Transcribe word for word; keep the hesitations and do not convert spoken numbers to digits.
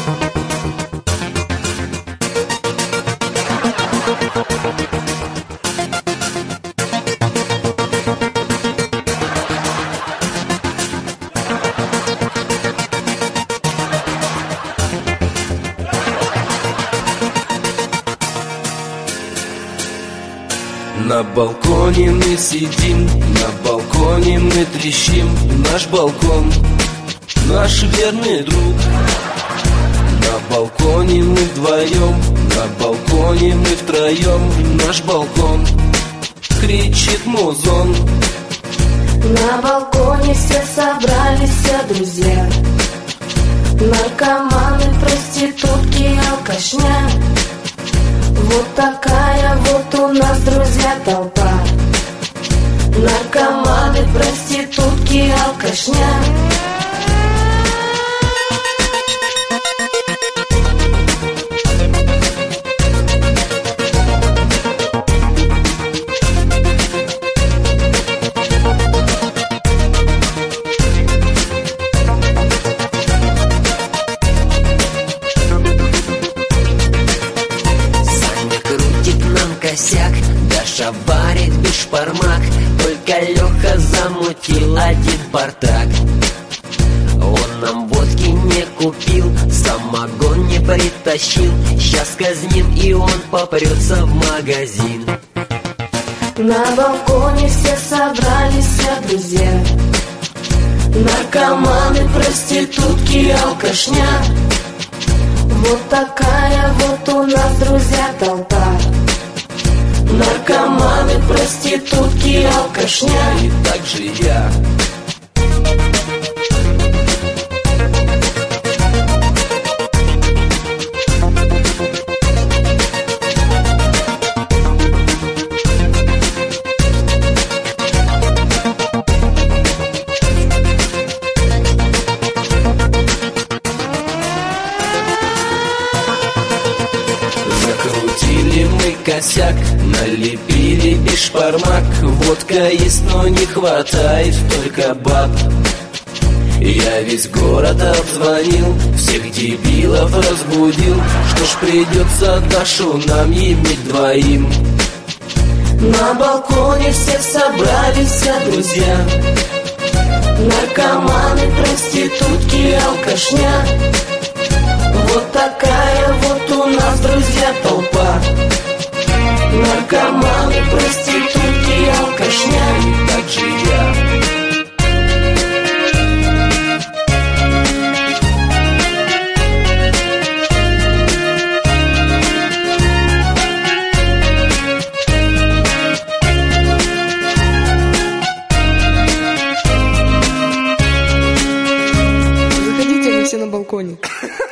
На балконе мы сидим, на балконе мы трещим. Наш балкон, наш верный друг. На балконе мы вдвоем, на балконе мы втроем. Наш балкон, кричит музон. На балконе все собрались, все друзья. Наркоманы, проститутки, алкашня. Вот такая вот у нас, друзья, толпа. Наркоманы, проститутки, алкашня. Косяк, Даша варит бешбармак. Только Леха замутил один бардак. Он нам водки не купил, самогон не притащил. Сейчас казним, и он попрется в магазин. На балконе все собрались, все друзья. Наркоманы, проститутки, алкашня. Вот такая вот у нас, друзья, толпа. Наркоманы, проститутки, алкашня. И так же я. Закрутили мы косяк, налепили бешбармак. Водка есть, но не хватает только баб. Я весь город обзвонил, всех дебилов разбудил. Что ж, придется Дашу нам иметь двоим. На балконе все собрались, все друзья. Наркоманы, проститутки, алкашня. Вот такая вот у нас, друзья, толпа. Наркоманы, проститутки, алкашня. И так же я. Заходите, они все на балконе.